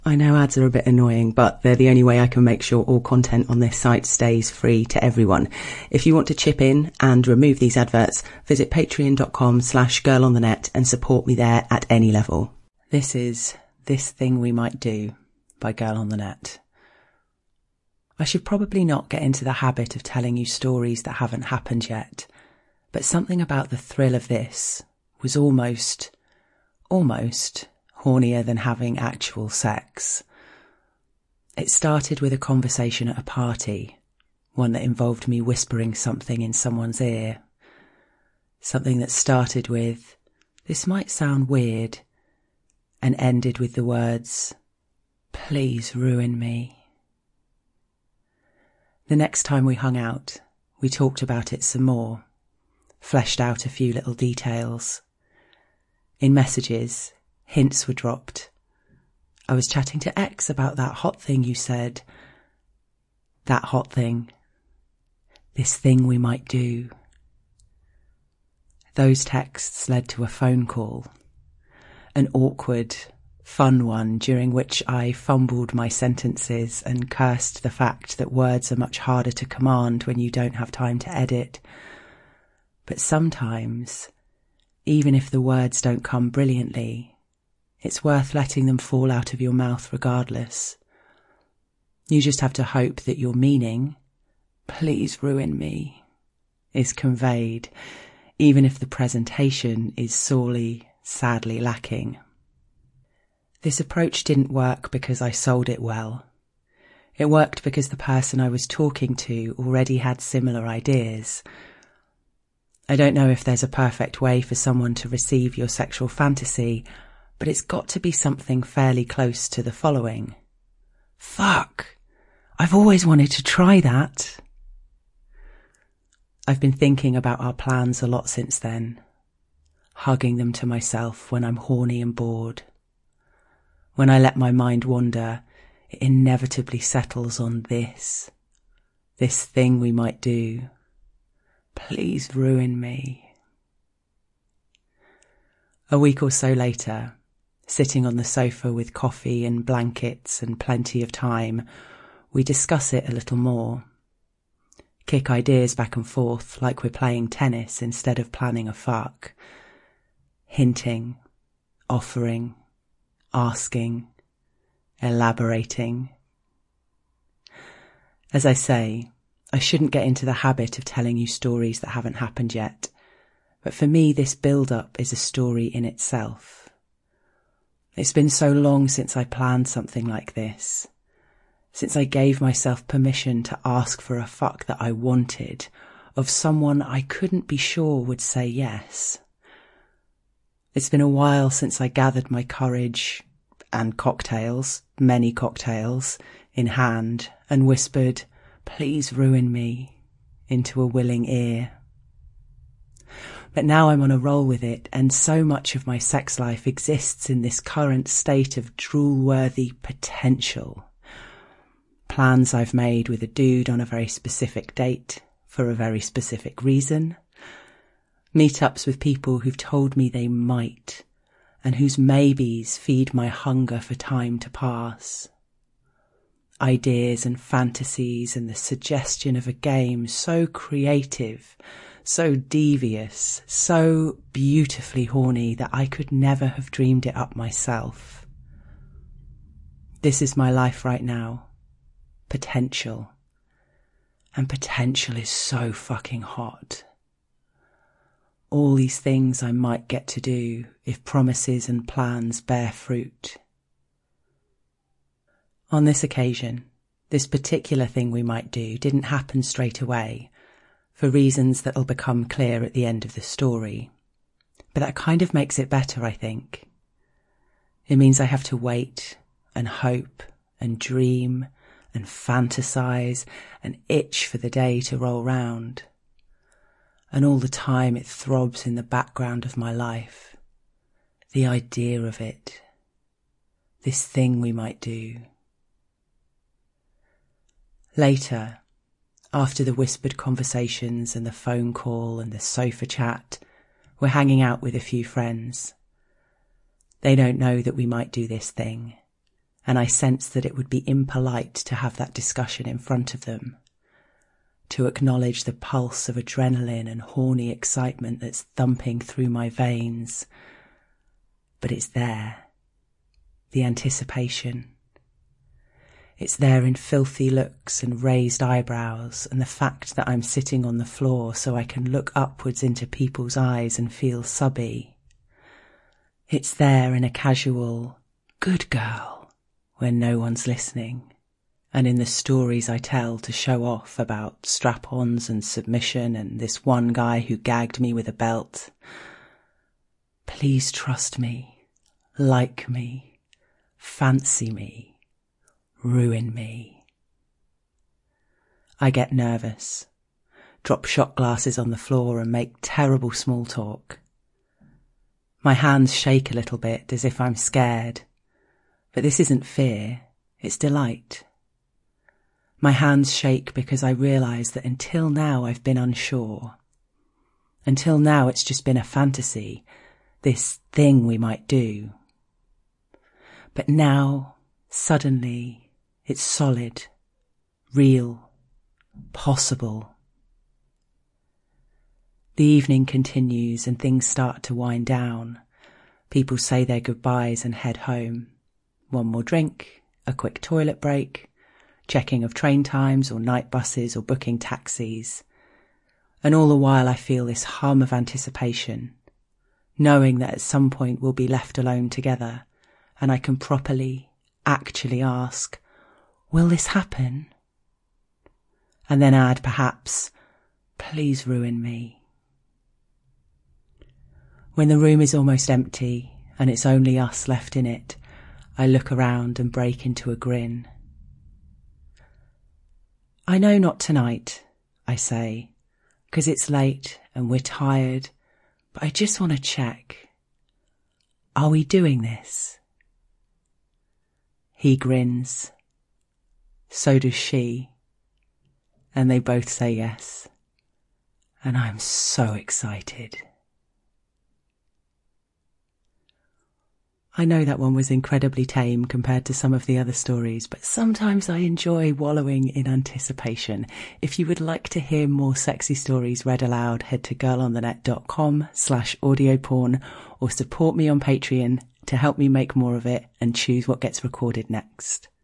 I know ads are a bit annoying, but they're the only way I can make sure all content on this site stays free to everyone. If you want to chip in and remove these adverts, visit patreon.com/girlonthenet and support me there at any level. This is This Thing We Might Do by Girl on the Net. I should probably not get into the habit of telling you stories that haven't happened yet, but something about the thrill of this was almost hornier than having actual sex. It started with a conversation at a party, one that involved me whispering something in someone's ear. Something that started with, "This might sound weird," and ended with the words, "Please ruin me." The next time we hung out, we talked about it some more, fleshed out a few little details. In messages, hints were dropped. I was chatting to X about that hot thing you said. That hot thing. This thing we might do. Those texts led to a phone call. An awkward, fun one during which I fumbled my sentences and cursed the fact that words are much harder to command when you don't have time to edit. But sometimes, even if the words don't come brilliantly, it's worth letting them fall out of your mouth regardless. You just have to hope that your meaning, "Please ruin me," is conveyed, even if the presentation is sorely, sadly lacking. This approach didn't work because I sold it well. It worked because the person I was talking to already had similar ideas. I don't know if there's a perfect way for someone to receive your sexual fantasy, but it's got to be something fairly close to the following. "Fuck! I've always wanted to try that." I've been thinking about our plans a lot since then, hugging them to myself when I'm horny and bored. When I let my mind wander, it inevitably settles on this thing we might do. Please ruin me. A week or so later, sitting on the sofa with coffee and blankets and plenty of time, we discuss it a little more. Kick ideas back and forth like we're playing tennis instead of planning a fuck. Hinting, offering, asking, elaborating. As I say, I shouldn't get into the habit of telling you stories that haven't happened yet, but for me this build-up is a story in itself. It's been so long since I planned something like this, since I gave myself permission to ask for a fuck that I wanted, of someone I couldn't be sure would say yes. It's been a while since I gathered my courage and cocktails, many cocktails, in hand and whispered, "Please ruin me," into a willing ear. But now I'm on a roll with it, and so much of my sex life exists in this current state of drool-worthy potential. Plans I've made with a dude on a very specific date, for a very specific reason. Meetups with people who've told me they might, and whose maybes feed my hunger for time to pass. Ideas and fantasies and the suggestion of a game so creative, so devious, so beautifully horny that I could never have dreamed it up myself. This is my life right now. Potential. And potential is so fucking hot. All these things I might get to do if promises and plans bear fruit. On this occasion, this particular thing we might do didn't happen straight away, for reasons that'll become clear at the end of the story. But that kind of makes it better, I think. It means I have to wait and hope and dream and fantasize and itch for the day to roll round. And all the time it throbs in the background of my life. The idea of it. This thing we might do. Later, after the whispered conversations and the phone call and the sofa chat, we're hanging out with a few friends. They don't know that we might do this thing, and I sensed that it would be impolite to have that discussion in front of them, to acknowledge the pulse of adrenaline and horny excitement that's thumping through my veins. But it's there, the anticipation. It's there in filthy looks and raised eyebrows, and the fact that I'm sitting on the floor so I can look upwards into people's eyes and feel subby. It's there in a casual, good girl, when no one's listening, and in the stories I tell to show off about strap-ons and submission and this one guy who gagged me with a belt. Please trust me, like me, fancy me. Ruin me. I get nervous, drop shot glasses on the floor and make terrible small talk. My hands shake a little bit as if I'm scared, but this isn't fear, it's delight. My hands shake because I realise that until now I've been unsure. Until now it's just been a fantasy, this thing we might do. But now, suddenly, it's solid, real, possible. The evening continues and things start to wind down. People say their goodbyes and head home. One more drink, a quick toilet break, checking of train times or night buses or booking taxis. And all the while I feel this hum of anticipation, knowing that at some point we'll be left alone together and I can properly, actually ask, will this happen? And then add perhaps, please ruin me. When the room is almost empty and it's only us left in it, I look around and break into a grin. I know not tonight, I say, 'cause it's late and we're tired, but I just want to check. Are we doing this? He grins. So does she, and they both say yes, and I'm so excited. I know that one was incredibly tame compared to some of the other stories, but sometimes I enjoy wallowing in anticipation. If you would like to hear more sexy stories read aloud, head to girlonthenet.com/audioporn or support me on Patreon to help me make more of it and choose what gets recorded next.